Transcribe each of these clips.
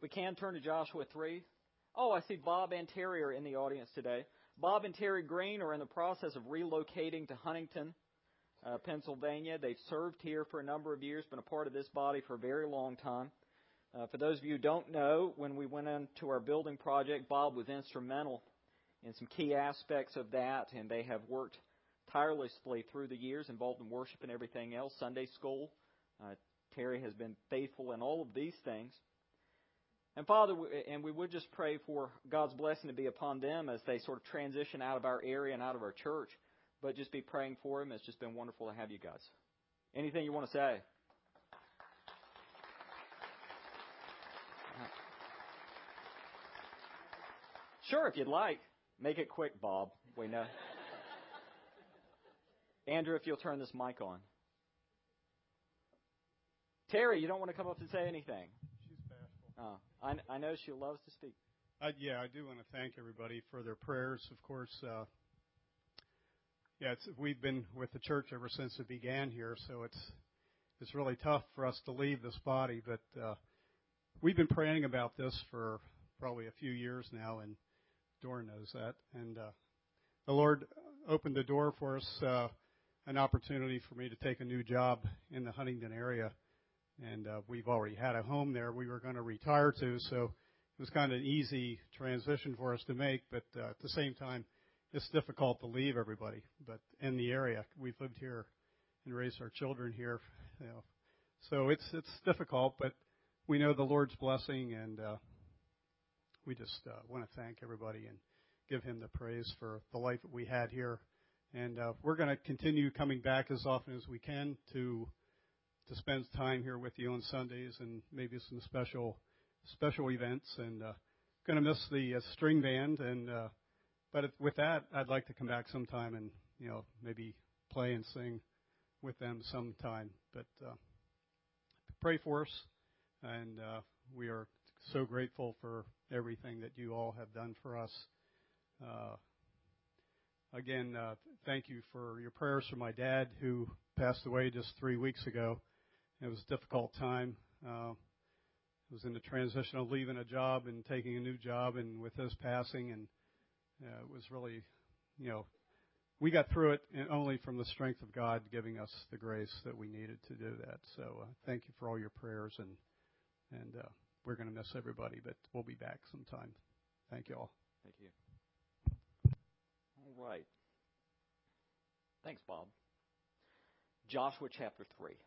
we can, turn to Joshua 3. Oh, I see Bob and Terry are in the audience today. Bob and Terry Green are in the process of relocating to Huntington, Pennsylvania. They've served here for a number of years, been a part of this body for a very long time. For those of you who don't know, when we went into our building project, Bob was instrumental in some key aspects of that, and they have worked tirelessly through the years, involved in worship and everything else, Sunday school. Terry has been faithful in all of these things. And Father, we would just pray for God's blessing to be upon them as they sort of transition out of our area and out of our church, but just be praying for them. It's just been wonderful to have you guys. Anything you want to say? Sure, if you'd like. Make it quick, Bob. We know. Andrew, if you'll turn this mic on. Terry, you don't want to come up and say anything? She's bashful. Oh, I know she loves to speak. I do want to thank everybody for their prayers. Of course, we've been with the church ever since it began here, so it's really tough for us to leave this body. But we've been praying about this for probably a few years now, and Doran knows that. And the Lord opened the door for us, an opportunity for me to take a new job in the Huntington area. And we've already had a home there we were going to retire to, so it was kind of an easy transition for us to make. But at the same time, it's difficult to leave everybody. But in the area, we've lived here and raised our children here, so it's difficult. But we know the Lord's blessing, and we just want to thank everybody and give Him the praise for the life that we had here. And we're going to continue coming back as often as we can to spend time here with you on Sundays and maybe some special events. And going to miss the string band. And but with that, I'd like to come back sometime and maybe play and sing with them sometime. But pray for us, and we are so grateful for everything that you all have done for us. Again, thank you for your prayers for my dad, who passed away just 3 weeks ago. It was a difficult time. It was in the transition of leaving a job and taking a new job, and with his passing, and it was really, we got through it only from the strength of God giving us the grace that we needed to do that. So thank you for all your prayers, and we're going to miss everybody, but we'll be back sometime. Thank you all. Thank you. All right. Thanks, Bob. Joshua chapter 3.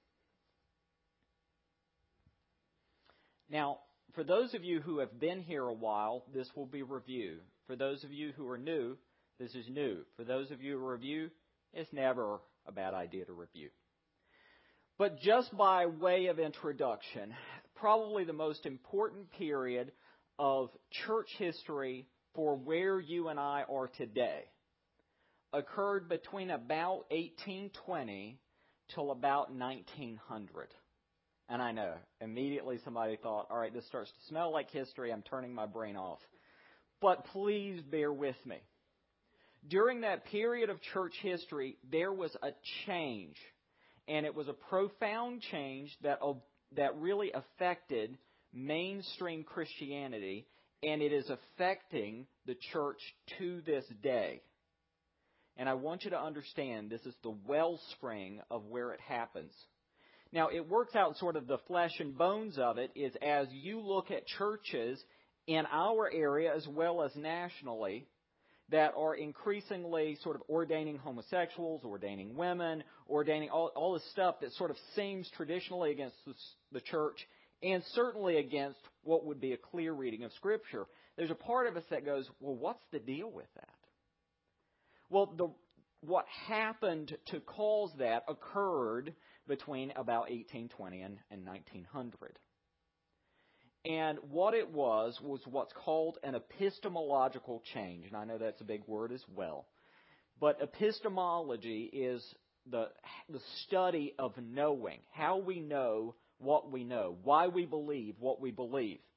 Now, for those of you who have been here a while, this will be review. For those of you who are new, this is new. For those of you who review, it's never a bad idea to review. But just by way of introduction, probably the most important period of church history for where you and I are today occurred between about 1820 till about 1900. And I know, immediately somebody thought, all right, this starts to smell like history. I'm turning my brain off. But please bear with me. During that period of church history, there was a change. And it was a profound change that really affected mainstream Christianity. And it is affecting the church to this day. And I want you to understand this is the wellspring of where it happens. Now, it works out sort of the flesh and bones of it is as you look at churches in our area as well as nationally that are increasingly sort of ordaining homosexuals, ordaining women, ordaining all this stuff that sort of seems traditionally against the church and certainly against what would be a clear reading of Scripture. There's a part of us that goes, well, what's the deal with that? Well, what happened to cause that occurred between about 1820 and 1900. And what it was what's called an epistemological change. And I know that's a big word as well. But epistemology is the study of knowing, how we know what we know, why we believe what we believe.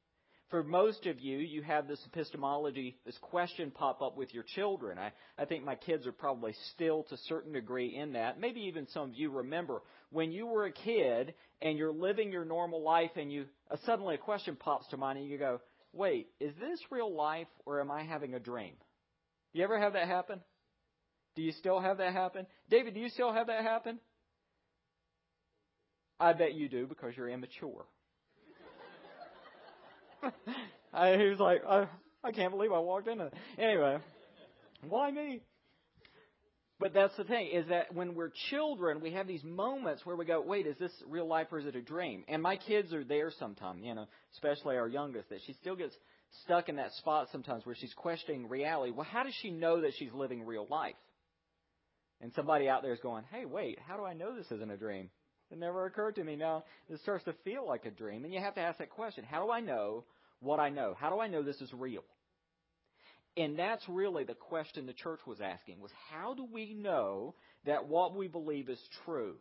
For most of you, you have this epistemology, this question pop up with your children. I think my kids are probably still to a certain degree in that. Maybe even some of you remember when you were a kid and you're living your normal life and suddenly a question pops to mind and you go, wait, is this real life or am I having a dream? You ever have that happen? Do you still have that happen? David, do you still have that happen? I bet you do because you're immature. He was like, I can't believe I walked into that. Anyway, why me? But that's the thing, is that when we're children, we have these moments where we go, wait, is this real life or is it a dream? And my kids are there sometimes, especially our youngest, that she still gets stuck in that spot sometimes where she's questioning reality. Well, how does she know that she's living real life? And somebody out there is going, hey, wait, how do I know this isn't a dream? It never occurred to me. Now it starts to feel like a dream. And you have to ask that question. How do I know what I know? How do I know this is real? And that's really the question the church was asking, was how do we know that what we believe is true?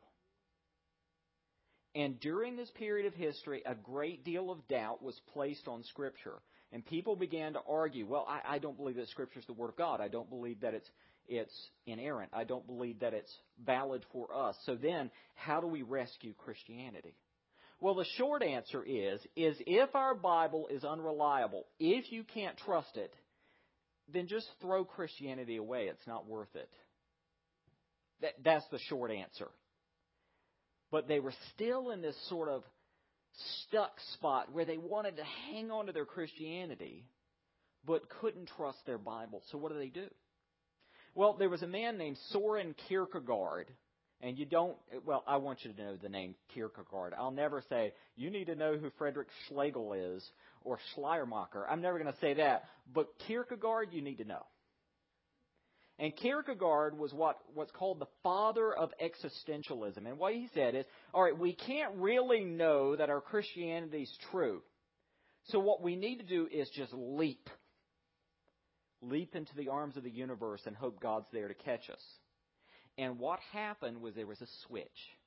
And during this period of history, a great deal of doubt was placed on Scripture. And people began to argue, well, I don't believe that Scripture is the Word of God. I don't believe that it's inerrant. I don't believe that it's valid for us. So then, how do we rescue Christianity? Well, the short answer is if our Bible is unreliable, if you can't trust it, then just throw Christianity away. It's not worth it. That's the short answer. But they were still in this sort of stuck spot where they wanted to hang on to their Christianity, but couldn't trust their Bible. So what do? Well, there was a man named Soren Kierkegaard, and I want you to know the name Kierkegaard. I'll never say, you need to know who Friedrich Schlegel is or Schleiermacher. I'm never going to say that. But Kierkegaard, you need to know. And Kierkegaard was what's called the father of existentialism. And what he said is, all right, we can't really know that our Christianity is true. So what we need to do is just leap into the arms of the universe and hope God's there to catch us. And what happened was there was a switch.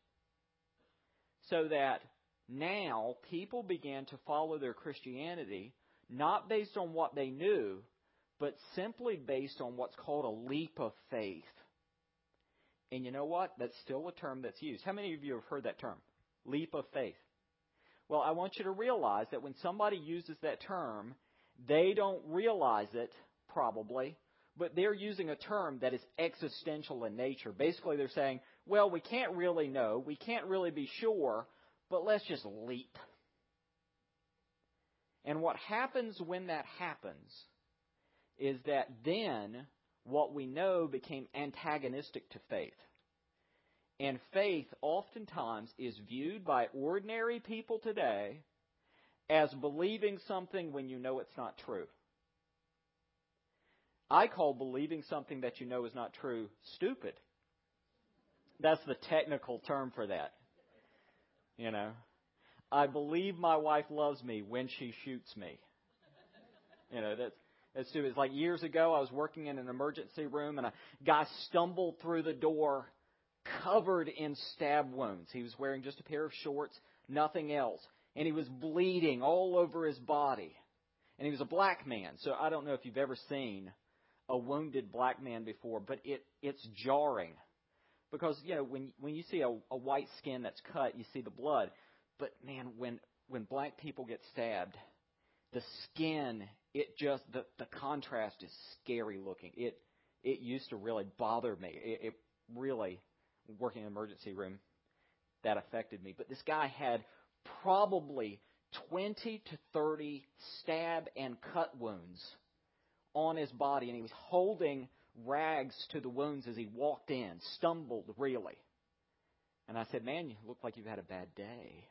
So that now people began to follow their Christianity not based on what they knew, but simply based on what's called a leap of faith. And you know what? That's still a term that's used. How many of you have heard that term? Leap of faith. Well, I want you to realize that when somebody uses that term, they don't realize it, probably, but they're using a term that is existential in nature. Basically, they're saying, well, we can't really know, we can't really be sure, but let's just leap. And what happens when that happens is that then what we know became antagonistic to faith. And faith oftentimes is viewed by ordinary people today as believing something when you know it's not true. I call believing something that you know is not true stupid. That's the technical term for that. I believe my wife loves me when she shoots me. That's stupid. It's like years ago, I was working in an emergency room and a guy stumbled through the door covered in stab wounds. He was wearing just a pair of shorts, nothing else. And he was bleeding all over his body. And he was a black man. So I don't know if you've ever seen a wounded black man before, but it's jarring. Because, when you see a white skin that's cut, you see the blood. But, man, when black people get stabbed, the skin, the contrast is scary looking. It used to really bother me. It really, working in an emergency room, that affected me. But this guy had probably 20 to 30 stab and cut wounds on his body, and he was holding rags to the wounds as he walked in, stumbled really. And I said, man, you look like you've had a bad day.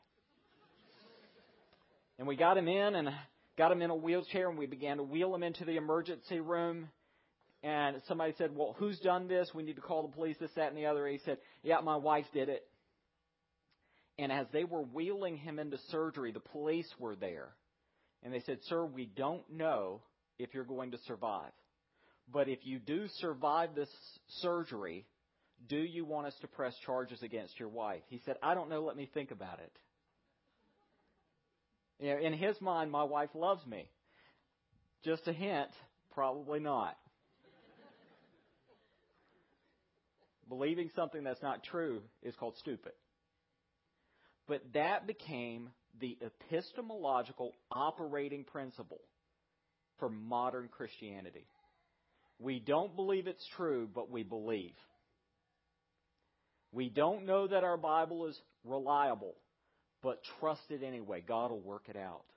And we got him in a wheelchair, and we began to wheel him into the emergency room. And somebody said, well, who's done this? We need to call the police, this, that, and the other. He said, yeah, my wife did it. And as they were wheeling him into surgery, the police were there. And they said, sir, we don't know if you're going to survive. But if you do survive this surgery, do you want us to press charges against your wife? He said, I don't know. Let me think about it. You know, in his mind, my wife loves me. Just a hint, probably not. Believing something that's not true is called stupid. But that became the epistemological operating principle for modern Christianity. We don't believe it's true, but we believe. We don't know that our Bible is reliable, but trust it anyway. God will work it out.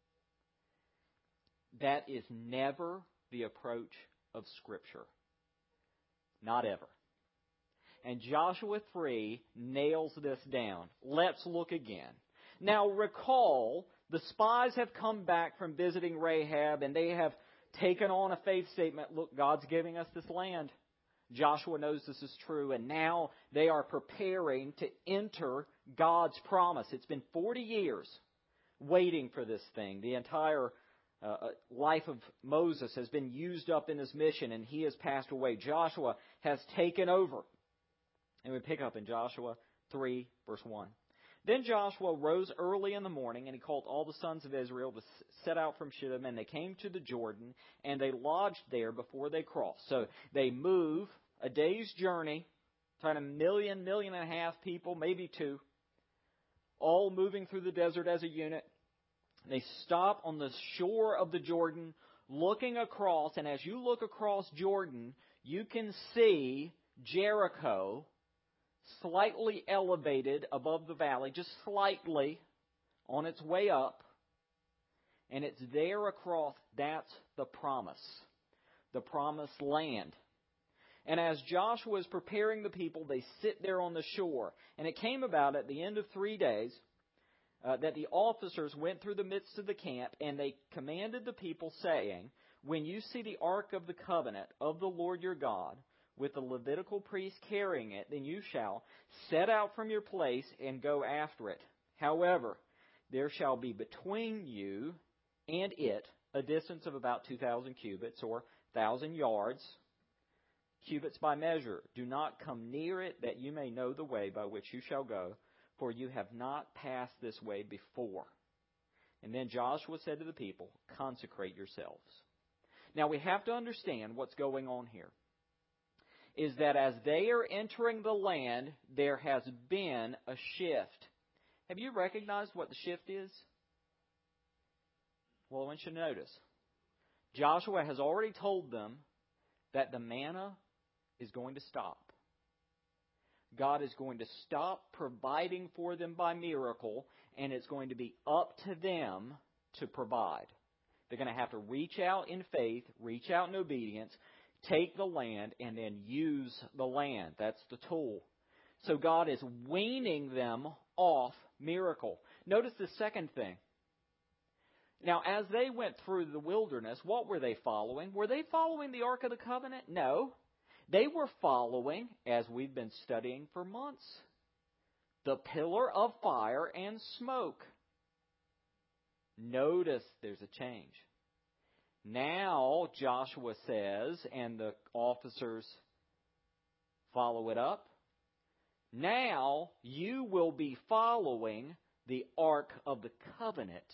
That is never the approach of Scripture. Not ever. And Joshua 3 nails this down. Let's look again. Now recall, the spies have come back from visiting Rahab and they have taken on a faith statement. Look, God's giving us this land. Joshua knows this is true, and now they are preparing to enter God's promise. It's been 40 years waiting for this thing. The entire life of Moses has been used up in his mission, and he has passed away. Joshua has taken over. And we pick up in Joshua 3, verse 1. Then Joshua rose early in the morning, and he called all the sons of Israel to set out from Shittim, and they came to the Jordan, and they lodged there before they crossed. So they move a day's journey, trying 1.5 million people, maybe 2, all moving through the desert as a unit. They stop on the shore of the Jordan, looking across, and as you look across Jordan, you can see Jericho slightly elevated above the valley, just slightly on its way up. And it's there across, that's the promised land. And as Joshua is preparing the people, they sit there on the shore. And it came about at the end of 3 days that the officers went through the midst of the camp, and they commanded the people, saying, when you see the ark of the covenant of the Lord your God, with the Levitical priest carrying it, then you shall set out from your place and go after it. However, there shall be between you and it a distance of about 2,000 cubits, or 1,000 yards, cubits by measure. Do not come near it, that you may know the way by which you shall go, for you have not passed this way before. And then Joshua said to the people, consecrate yourselves. Now we have to understand what's going on here. Is that as they are entering the land, there has been a shift. Have you recognized what the shift is? Well, I want you to notice. Joshua has already told them that the manna is going to stop. God is going to stop providing for them by miracle, and it's going to be up to them to provide. They're going to have to reach out in faith, reach out in obedience, take the land, and then use the land. That's the tool. So God is weaning them off miracle. Notice the second thing. Now, as they went through the wilderness, what were they following? Were they following the Ark of the Covenant? No. They were following, as we've been studying for months, the pillar of fire and smoke. Notice there's a change. Now, Joshua says, and the officers follow it up, now you will be following the Ark of the Covenant.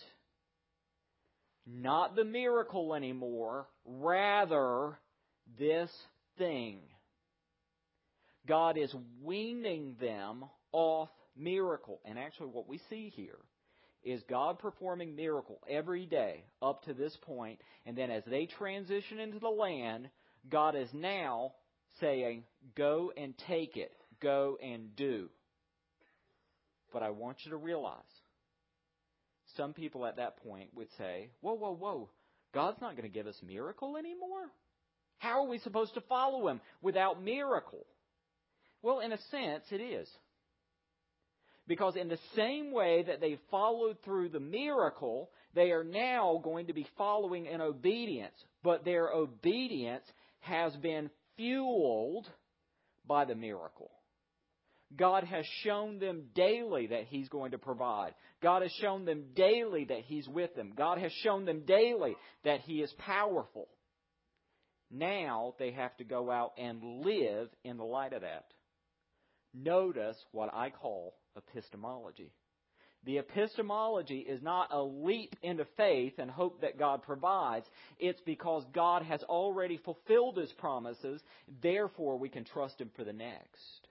Not the miracle anymore, rather this thing. God is weaning them off miracle. And actually what we see here is God performing miracle every day up to this point. And then as they transition into the land, God is now saying, go and take it. Go and do. But I want you to realize, some people at that point would say, whoa, God's not going to give us miracle anymore? How are we supposed to follow Him without miracle? Well, in a sense, it is. Because in the same way that they followed through the miracle, they are now going to be following in obedience. But their obedience has been fueled by the miracle. God has shown them daily that He's going to provide. God has shown them daily that He's with them. God has shown them daily that He is powerful. Now they have to go out and live in the light of that. Notice what I call epistemology. The epistemology is not a leap into faith and hope that God provides. It's because God has already fulfilled His promises. Therefore, we can trust Him for the next.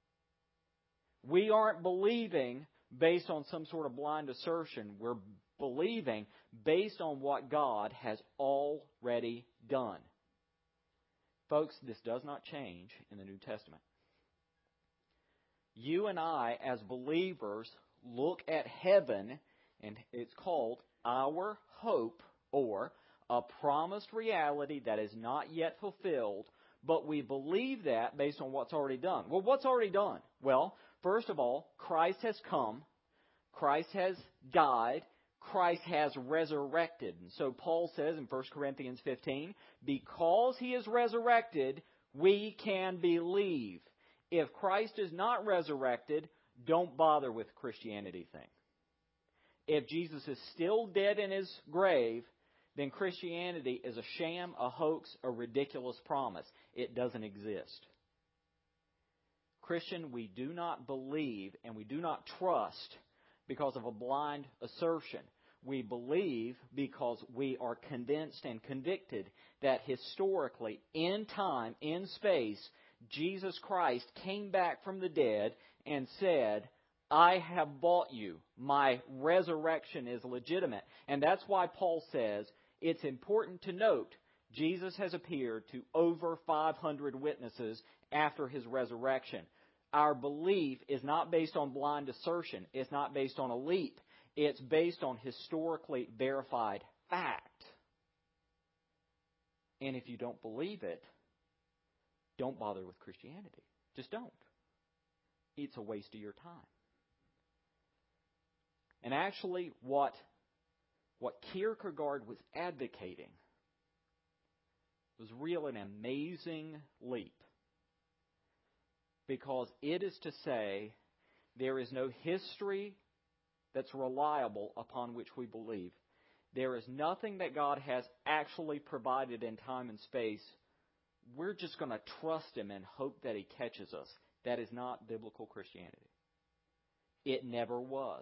We aren't believing based on some sort of blind assertion. We're believing based on what God has already done. Folks, this does not change in the New Testament. You and I, as believers, look at heaven, and it's called our hope, or a promised reality that is not yet fulfilled, but we believe that based on what's already done. Well, what's already done? Well, first of all, Christ has come, Christ has died, Christ has resurrected. And so Paul says in 1 Corinthians 15, because He is resurrected, we can believe. If Christ is not resurrected, don't bother with the Christianity thing. If Jesus is still dead in His grave, then Christianity is a sham, a hoax, a ridiculous promise. It doesn't exist. Christian, we do not believe and we do not trust because of a blind assertion. We believe because we are convinced and convicted that historically, in time, in space, Jesus Christ came back from the dead and said, I have bought you. My resurrection is legitimate. And that's why Paul says it's important to note Jesus has appeared to over 500 witnesses after His resurrection. Our belief is not based on blind assertion. It's not based on a leap. It's based on historically verified fact. And if you don't believe it, don't bother with Christianity. Just don't. It's a waste of your time. And actually, what Kierkegaard was advocating was really an amazing leap. Because it is to say there is no history that's reliable upon which we believe. There is nothing that God has actually provided in time and space. We're just going to trust Him and hope that He catches us. That is not biblical Christianity. It never was.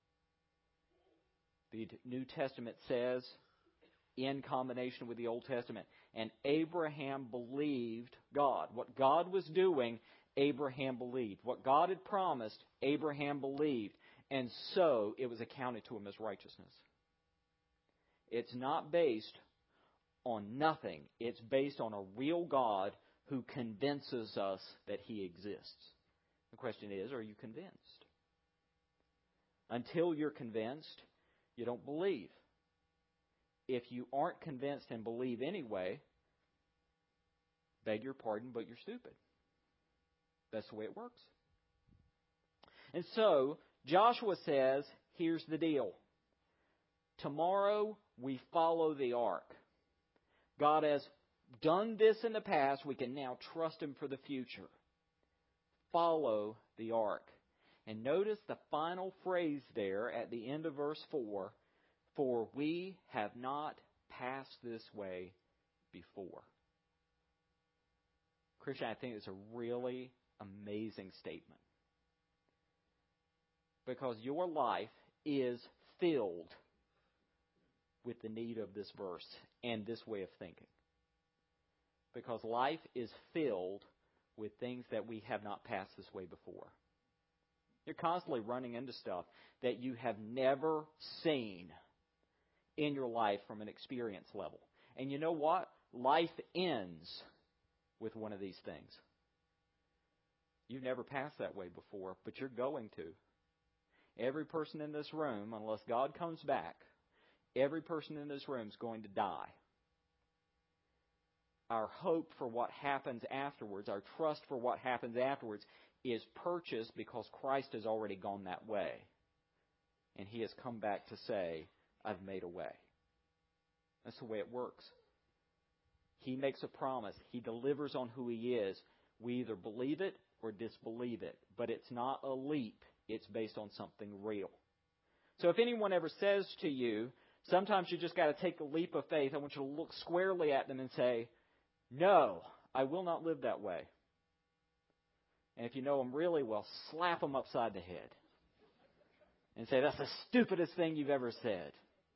The New Testament says, in combination with the Old Testament, and Abraham believed God. What God was doing, Abraham believed. What God had promised, Abraham believed. And so it was accounted to him as righteousness. It's not based on nothing. It's based on a real God who convinces us that He exists. The question is, are you convinced? Until you're convinced, you don't believe. If you aren't convinced and believe anyway, beg your pardon, but you're stupid. That's the way it works. And so, Joshua says, here's the deal. Tomorrow, we follow the ark. God has done this in the past. We can now trust Him for the future. Follow the ark. And notice the final phrase there at the end of verse 4. For we have not passed this way before. Christian, I think it's a really amazing statement. Because your life is filled with the need of this verse and this way of thinking. Because life is filled with things that we have not passed this way before. You're constantly running into stuff that you have never seen in your life from an experience level. And you know what? Life ends with one of these things. You've never passed that way before, but you're going to. Every person in this room, unless God comes back, every person in this room is going to die. Our hope for what happens afterwards, our trust for what happens afterwards, is purchased because Christ has already gone that way. And He has come back to say, I've made a way. That's the way it works. He makes a promise. He delivers on who He is. We either believe it or disbelieve it. But it's not a leap. It's based on something real. So if anyone ever says to you, sometimes you just got to take a leap of faith, I want you to look squarely at them and say, no, I will not live that way. And if you know them really well, slap them upside the head and say, that's the stupidest thing you've ever said.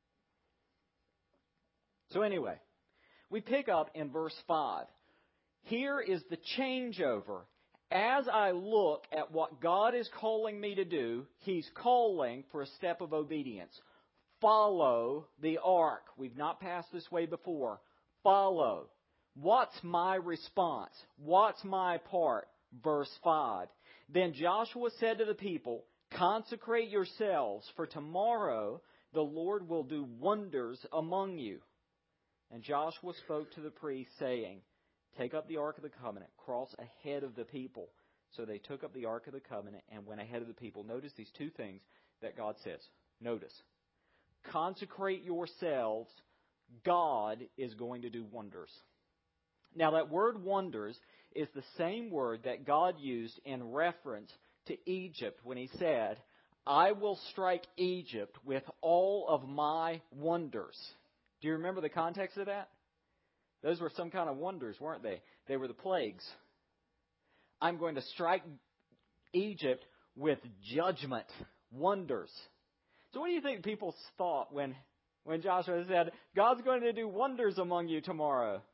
So anyway, we pick up in verse 5. Here is the changeover. As I look at what God is calling me to do, He's calling for a step of obedience. Follow the ark. We've not passed this way before. Follow. What's my response? What's my part? Verse 5. Then Joshua said to the people, consecrate yourselves, for tomorrow the Lord will do wonders among you. And Joshua spoke to the priests, saying, take up the Ark of the Covenant, cross ahead of the people. So they took up the Ark of the Covenant and went ahead of the people. Notice these two things that God says. Notice. Consecrate yourselves. God is going to do wonders. Now that word wonders is the same word that God used in reference to Egypt when He said, I will strike Egypt with all of my wonders. Do you remember the context of that? Those were some kind of wonders, weren't they? They were the plagues. I'm going to strike Egypt with judgment, wonders. So what do you think people thought when Joshua said, God's going to do wonders among you tomorrow?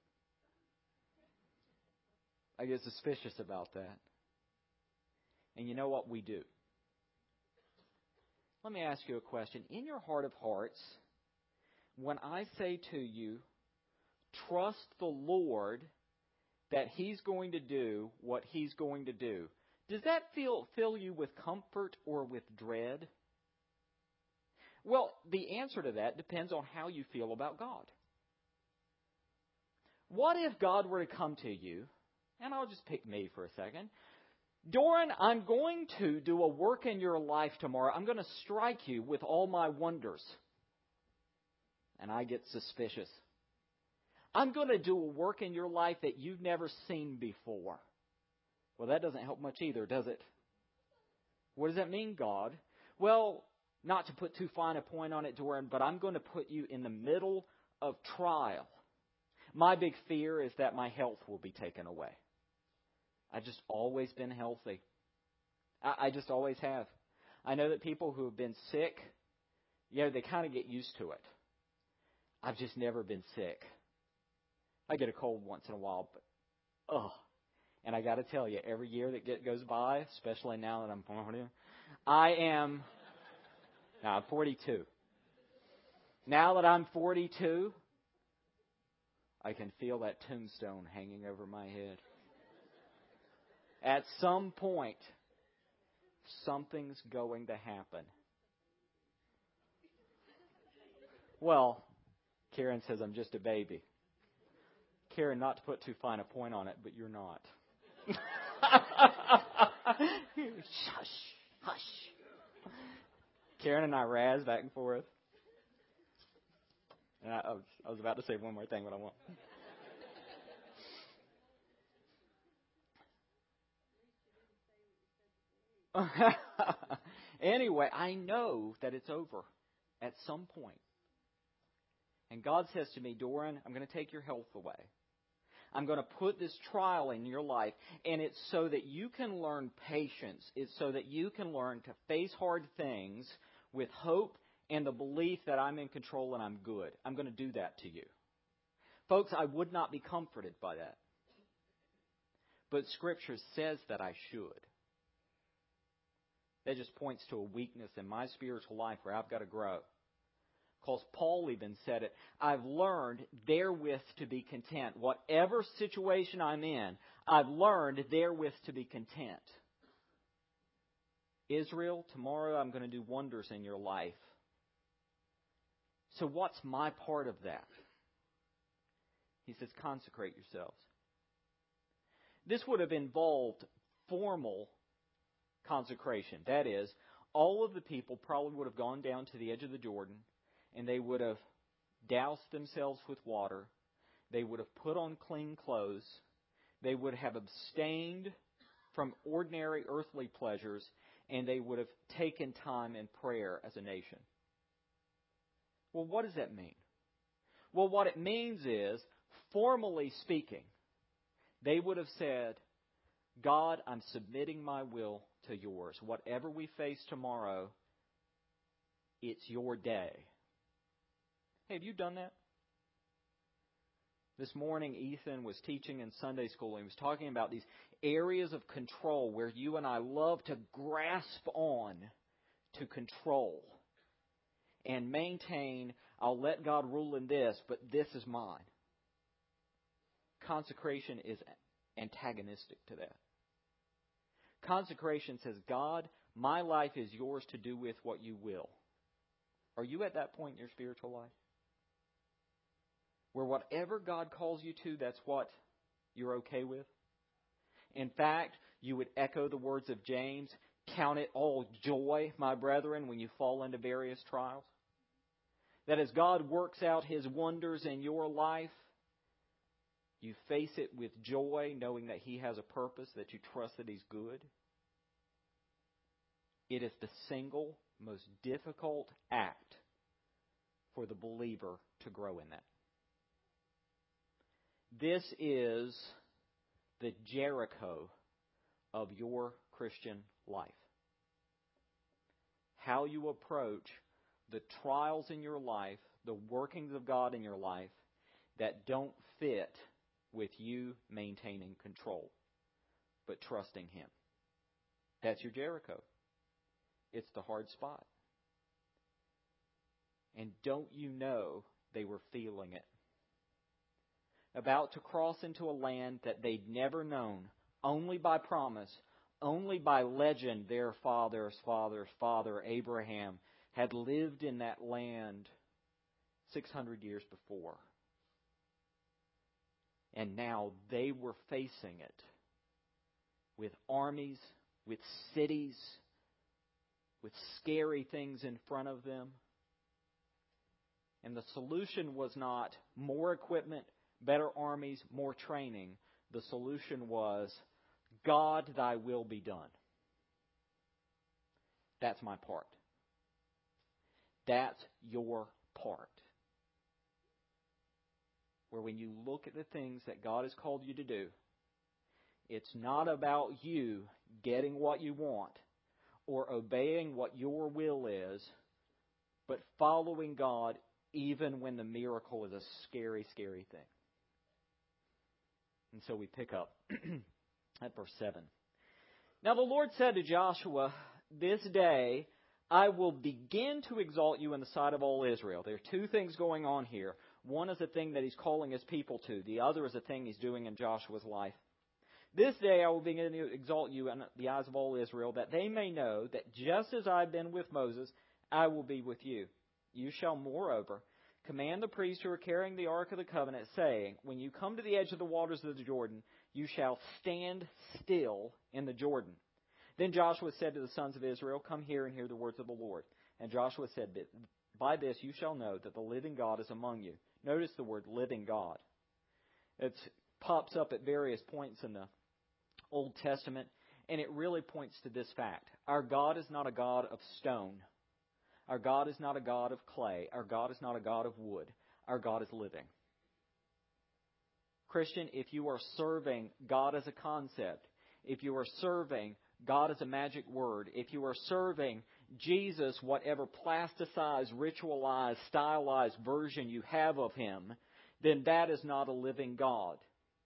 I get suspicious about that. And you know what we do? Let me ask you a question. In your heart of hearts, when I say to you, trust the Lord that He's going to do what He's going to do, does that fill you with comfort or with dread? Well, the answer to that depends on how you feel about God. What if God were to come to you, and I'll just pick me for a second, Doran, I'm going to do a work in your life tomorrow. I'm going to strike you with all my wonders. And I get suspicious. I'm going to do a work in your life that you've never seen before. Well, that doesn't help much either, does it? What does that mean, God? Well, not to put too fine a point on it, Doran, but I'm going to put you in the middle of trial. My big fear is that my health will be taken away. I've just always been healthy. I just always have. I know that people who have been sick, they kind of get used to it. I've just never been sick. I get a cold once in a while, but and I got to tell you, every year that goes by, especially now that I'm 40, I'm 42. Now that I'm 42, I can feel that tombstone hanging over my head. At some point, something's going to happen. Well, Karen says I'm just a baby. Karen, not to put too fine a point on it, but you're not. Hush, hush. Karen and I razz back and forth. And I was about to say one more thing, but I won't. Anyway, I know that it's over at some point. And God says to me, Doran, I'm going to take your health away. I'm going to put this trial in your life, and it's so that you can learn patience. It's so that you can learn to face hard things with hope and the belief that I'm in control and I'm good. I'm going to do that to you. Folks, I would not be comforted by that. But Scripture says that I should. That just points to a weakness in my spiritual life where I've got to grow. Because Paul even said it, I've learned therewith to be content. Whatever situation I'm in, I've learned therewith to be content. Israel, tomorrow I'm going to do wonders in your life. So what's my part of that? He says, consecrate yourselves. This would have involved formal consecration. That is, all of the people probably would have gone down to the edge of the Jordan, and they would have doused themselves with water. They would have put on clean clothes. They would have abstained from ordinary earthly pleasures, and they would have taken time in prayer as a nation. Well, what does that mean? Well, what it means is, formally speaking, they would have said, God, I'm submitting my will to yours. Whatever we face tomorrow, It's your day. Hey, have you done that? This morning, Ethan was teaching in Sunday school, and he was talking about these areas of control where you and I love to grasp on to control and maintain, I'll let God rule in this, but this is mine. Consecration is antagonistic to that. Consecration says, God, my life is yours to do with what you will. Are you at that point in your spiritual life? Where whatever God calls you to, that's what you're okay with? In fact, you would echo the words of James, count it all joy, my brethren, when you fall into various trials. That as God works out His wonders in your life, you face it with joy, knowing that He has a purpose, that you trust that He's good. It is the single most difficult act for the believer to grow in that. This is the Jericho of your Christian life. How you approach the trials in your life, the workings of God in your life that don't fit with you maintaining control, but trusting Him. That's your Jericho. It's the hard spot. And don't you know they were feeling it? About to cross into a land that they'd never known, only by promise, only by legend. Their father's father, Abraham, had lived in that land 600 years before. And now they were facing it with armies, with cities, with scary things in front of them. And the solution was not more equipment, better armies, more training. The solution was, God, thy will be done. That's my part. That's your part. Where when you look at the things that God has called you to do, it's not about you getting what you want or obeying what your will is, but following God even when the miracle is a scary, scary thing. And so we pick up at verse 7. Now the Lord said to Joshua, this day I will begin to exalt you in the sight of all Israel. There are two things going on here. One is a thing that He's calling His people to. The other is a thing He's doing in Joshua's life. This day I will begin to exalt you in the eyes of all Israel, that they may know that just as I have been with Moses, I will be with you. You shall moreover command the priests who are carrying the Ark of the Covenant, saying, when you come to the edge of the waters of the Jordan, you shall stand still in the Jordan. Then Joshua said to the sons of Israel, come here and hear the words of the Lord. And Joshua said, by this you shall know that the living God is among you. Notice the word living God. It pops up at various points in the Old Testament, and it really points to this fact. Our God is not a God of stone. Our God is not a God of clay. Our God is not a God of wood. Our God is living. Christian, if you are serving God as a concept, if you are serving God as a magic word, if you are serving Jesus, whatever plasticized, ritualized, stylized version you have of Him, then that is not a living God.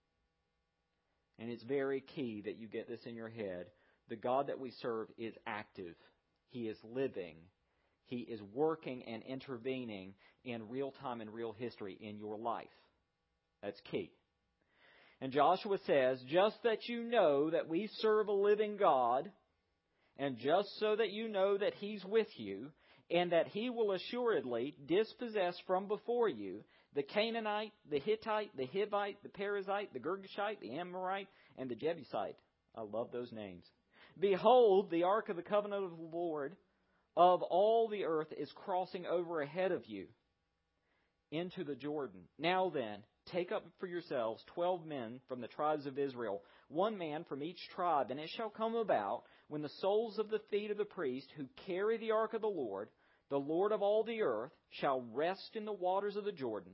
And it's very key that you get this in your head. The God that we serve is active. He is living. He is working and intervening in real time and real history in your life. That's key. And Joshua says, just that you know that we serve a living God, and just so that you know that He's with you, and that He will assuredly dispossess from before you the Canaanite, the Hittite, the Hivite, the Perizzite, the Girgashite, the Amorite, and the Jebusite. I love those names. Behold, the Ark of the Covenant of the Lord of all the earth is crossing over ahead of you into the Jordan. Now then, take up for yourselves 12 men from the tribes of Israel, one man from each tribe. And it shall come about, when the soles of the feet of the priests who carry the ark of the Lord of all the earth, shall rest in the waters of the Jordan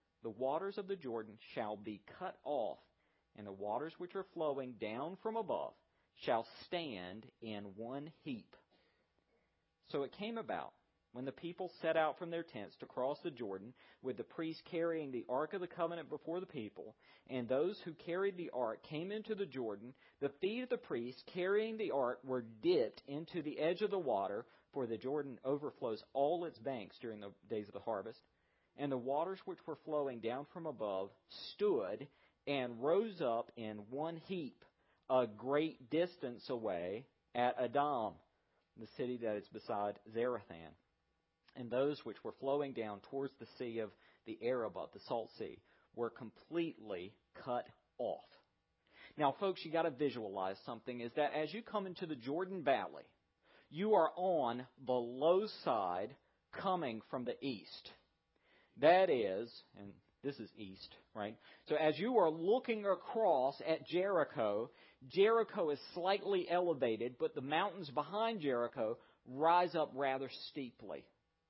shall be cut off, and the waters which are flowing down from above shall stand in one heap. So it came about, when the people set out from their tents to cross the Jordan, with the priests carrying the Ark of the Covenant before the people, and those who carried the Ark came into the Jordan, the feet of the priests carrying the Ark were dipped into the edge of the water, for the Jordan overflows all its banks during the days of the harvest. And the waters which were flowing down from above stood and rose up in one heap a great distance away at Adam, the city that is beside Zarethan. And those which were flowing down towards the sea of the Arabah, the Salt Sea, were completely cut off. Now, folks, you got to visualize something, is that as you come into the Jordan Valley, you are on the low side coming from the east. That is, and this is east, right? So as you are looking across at Jericho, Jericho is slightly elevated, but the mountains behind Jericho rise up rather steeply.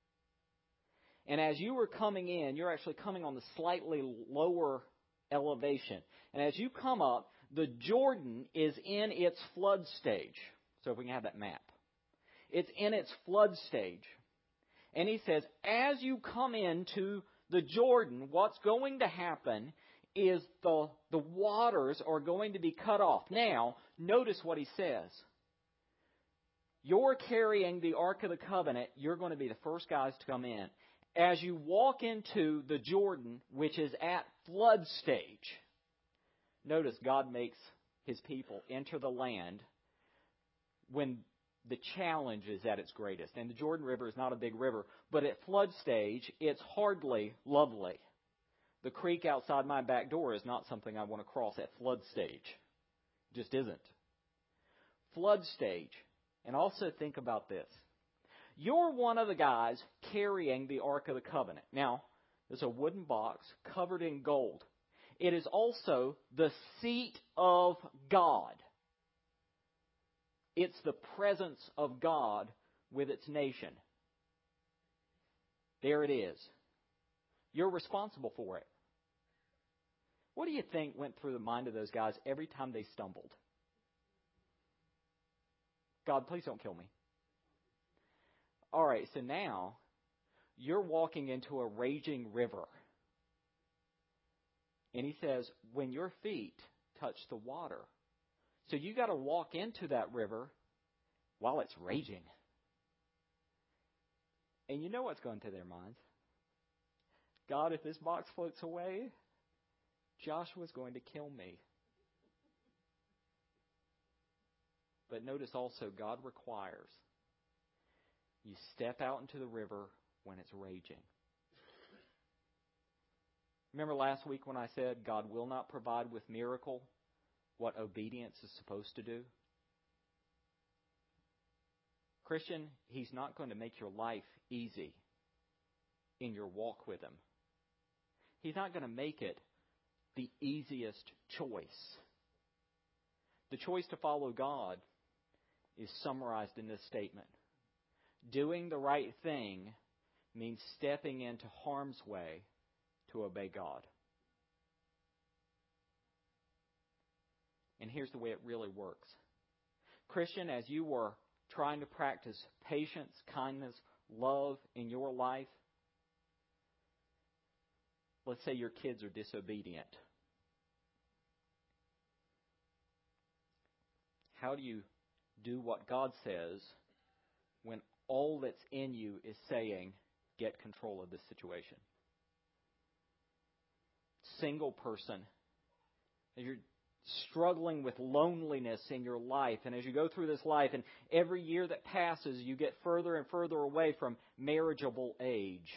And as you were coming in, you're actually coming on the slightly lower elevation. And as you come up, the Jordan is in its flood stage. So if we can have that map. It's in its flood stage. And he says, as you come into the Jordan, what's going to happen is the waters are going to be cut off. Now, notice what he says. You're carrying the Ark of the Covenant. You're going to be the first guys to come in. As you walk into the Jordan, which is at flood stage, notice God makes His people enter the land when the challenge is at its greatest. And the Jordan River is not a big river, but at flood stage, it's hardly lovely. The creek outside my back door is not something I want to cross at flood stage. It just isn't. Flood stage. And also think about this. You're one of the guys carrying the Ark of the Covenant. Now, there's a wooden box covered in gold. It is also the seat of God. It's the presence of God with its nation. There it is. You're responsible for it. What do you think went through the mind of those guys every time they stumbled? God, please don't kill me. All right, so now you're walking into a raging river. And he says, when your feet touch the water. So you got to walk into that river while it's raging. And you know what's going through their minds? God, if this box floats away, Joshua's going to kill me. But notice also, God requires you step out into the river when it's raging. Remember last week when I said God will not provide with miracle what obedience is supposed to do? Christian, He's not going to make your life easy in your walk with Him. He's not going to make it the easiest choice. The choice to follow God is summarized in this statement. Doing the right thing means stepping into harm's way to obey God. And here's the way it really works. Christian, as you were trying to practice patience, kindness, love in your life, let's say your kids are disobedient. How do you do what God says when all that's in you is saying, get control of this situation? Single person, as you're struggling with loneliness in your life, and as you go through this life, and every year that passes, you get further and further away from marriageable age.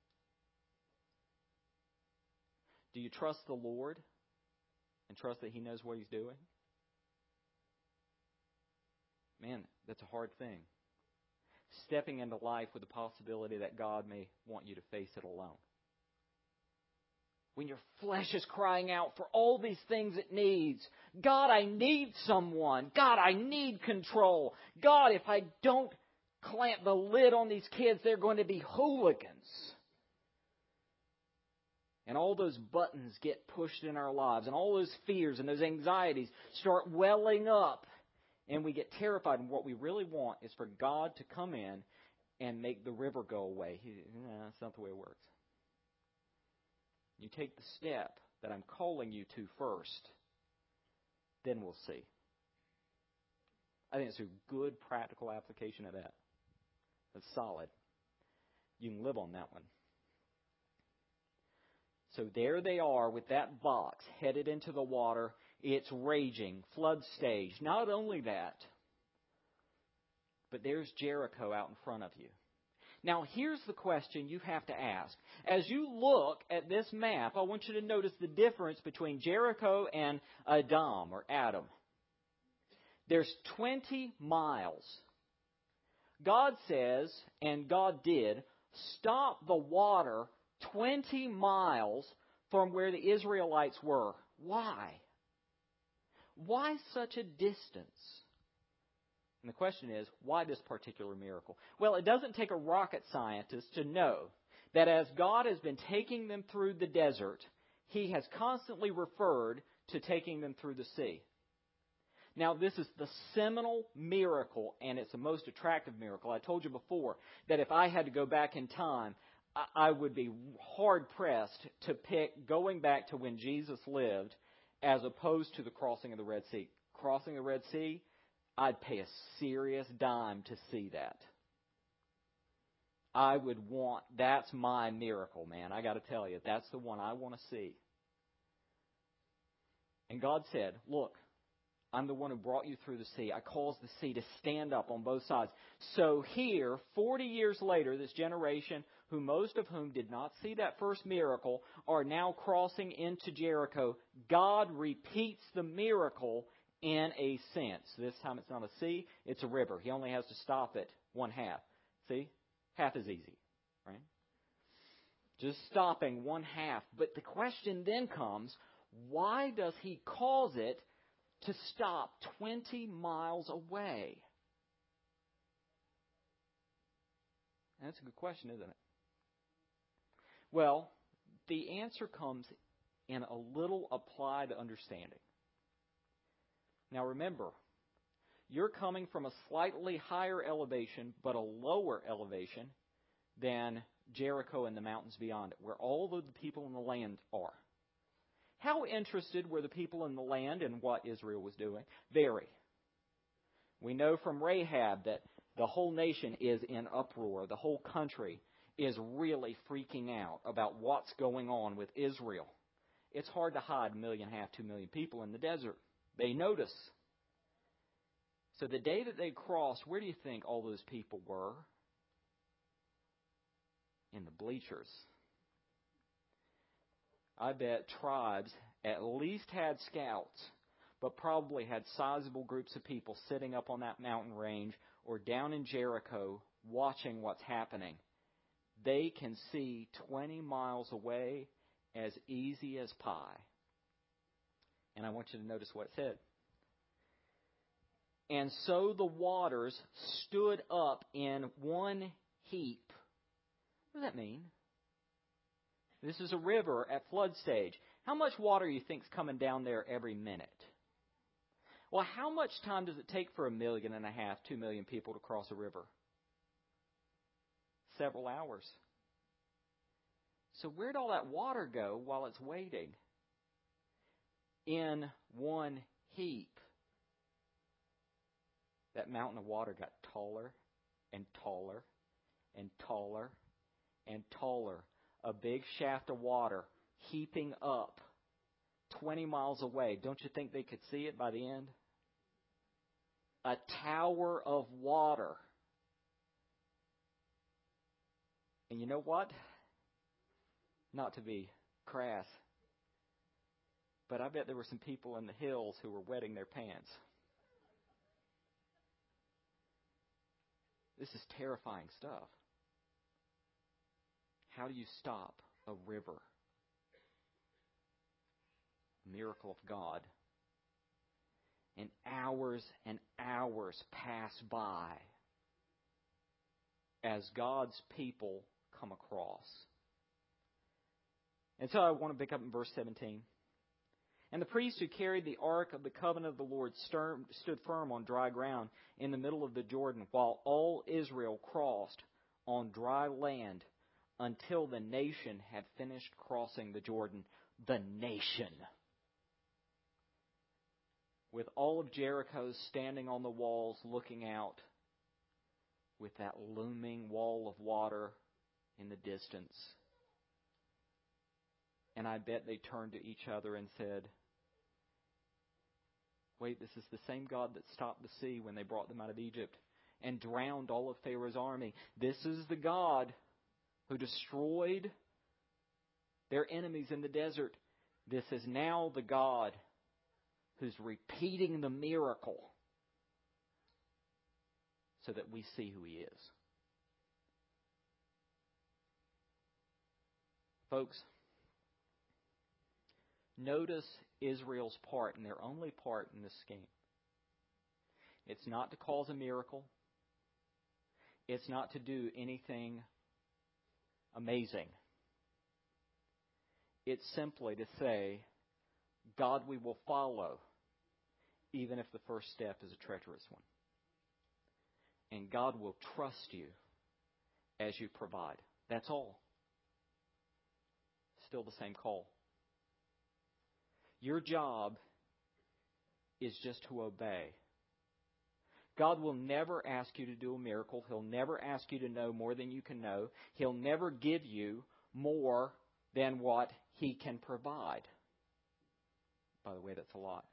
Do you trust the Lord and trust that He knows what He's doing? Man, that's a hard thing. Stepping into life with the possibility that God may want you to face it alone. When your flesh is crying out for all these things it needs. God, I need someone. God, I need control. God, if I don't clamp the lid on these kids, they're going to be hooligans. And all those buttons get pushed in our lives, and all those fears and those anxieties start welling up, and we get terrified. And what we really want is for God to come in and make the river go away. That's not the way it works. You take the step that I'm calling you to first, then we'll see. I think it's a good practical application of that. That's solid. You can live on that one. So there they are with that box headed into the water. It's raging, flood stage. Not only that, but there's Jericho out in front of you. Now, here's the question you have to ask. As you look at this map, I want you to notice the difference between Jericho and Adam. There's 20 miles. God says, and God did, stop the water 20 miles from where the Israelites were. Why? Why such a distance? And the question is, why this particular miracle? Well, it doesn't take a rocket scientist to know that as God has been taking them through the desert, He has constantly referred to taking them through the sea. Now, this is the seminal miracle, and it's the most attractive miracle. I told you before that if I had to go back in time, I would be hard-pressed to pick going back to when Jesus lived as opposed to the crossing of the Red Sea. Crossing the Red Sea, I'd pay a serious dime to see that. I would want, that's my miracle, man. I got to tell you, that's the one I want to see. And God said, look, I'm the one who brought you through the sea. I caused the sea to stand up on both sides. So here, 40 years later, this generation, most of whom did not see that first miracle, are now crossing into Jericho. God repeats the miracle in a sense. This time it's not a sea, it's a river. He only has to stop it one half. See? Half is easy, right? Just stopping one half. But the question then comes, why does He cause it to stop 20 miles away? And that's a good question, isn't it? Well, the answer comes in a little applied understanding. Now remember, you're coming from a slightly higher elevation, but a lower elevation than Jericho and the mountains beyond it, where all of the people in the land are. How interested were the people in the land in what Israel was doing? Very. We know from Rahab that the whole nation is in uproar. The whole country is really freaking out about what's going on with Israel. It's hard to hide 1.5 million, 2 million people in the desert. They notice. So the day that they crossed, where do you think all those people were? In the bleachers. I bet tribes at least had scouts, but probably had sizable groups of people sitting up on that mountain range or down in Jericho watching what's happening. They can see 20 miles away as easy as pie. And I want you to notice what it said. And so the waters stood up in one heap. What does that mean? This is a river at flood stage. How much water do you think is coming down there every minute? Well, how much time does it take for 1.5 million, 2 million people to cross a river? Several hours. So where'd all that water go while it's waiting? In one heap. That mountain of water got taller and taller and taller and taller. A big shaft of water heaping up 20 miles away. Don't you think they could see it by the end? A tower of water. And you know what? Not to be crass, but I bet there were some people in the hills who were wetting their pants. This is terrifying stuff. How do you stop a river? Miracle of God. And hours pass by as God's people come across. And so I want to pick up in verse 17. And the priest who carried the ark of the covenant of the Lord stood firm on dry ground in the middle of the Jordan, while all Israel crossed on dry land until the nation had finished crossing the Jordan. The nation. With all of Jericho standing on the walls looking out, with that looming wall of water in the distance. And I bet they turned to each other and said, wait, this is the same God that stopped the sea when they brought them out of Egypt and drowned all of Pharaoh's army. This is the God who destroyed their enemies in the desert. This is now the God who's repeating the miracle so that we see who He is. Folks, notice Israel's part, and their only part in this scheme. It's not to cause a miracle. It's not to do anything amazing. It's simply to say, God, we will follow, even if the first step is a treacherous one. And God will trust you as you provide. That's all. Still the same call. Your job is just to obey. God will never ask you to do a miracle. He'll never ask you to know more than you can know. He'll never give you more than what He can provide. By the way, that's a lot.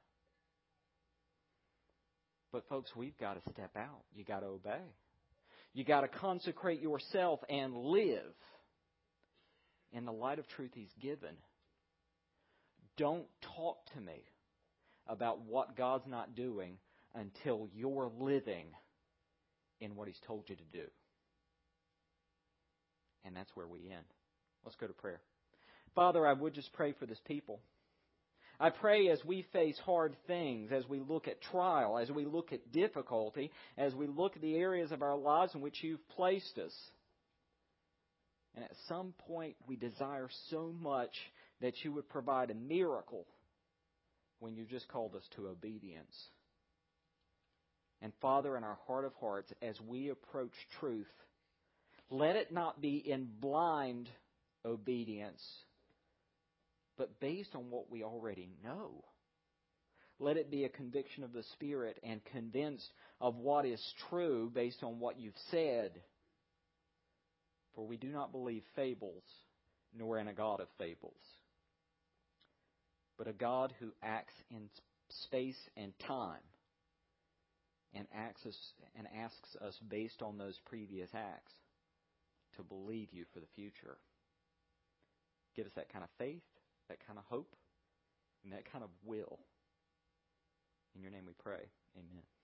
But folks, we've got to step out. You got to obey. You got to consecrate yourself and live in the light of truth He's given. Don't talk to me about what God's not doing until you're living in what He's told you to do. And that's where we end. Let's go to prayer. Father, I would just pray for this people. I pray as we face hard things, as we look at trial, as we look at difficulty, as we look at the areas of our lives in which You've placed us. And at some point we desire so much that You would provide a miracle when You just called us to obedience. And Father, in our heart of hearts, as we approach truth, let it not be in blind obedience, but based on what we already know. Let it be a conviction of the Spirit and convinced of what is true based on what You've said. For we do not believe fables, nor in a God of fables, but a God who acts in space and time and asks us based on those previous acts to believe You for the future. Give us that kind of faith, that kind of hope, and that kind of will. In Your name we pray. Amen.